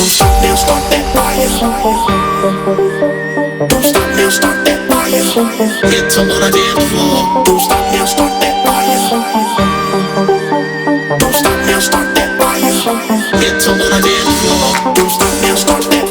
stop now, start that fire. Don't stop now, start that fire. Get to what I did before. Don't stop now, start that fire. Don't stop now, start that fire. Get to what I did before. Don't stop now, start that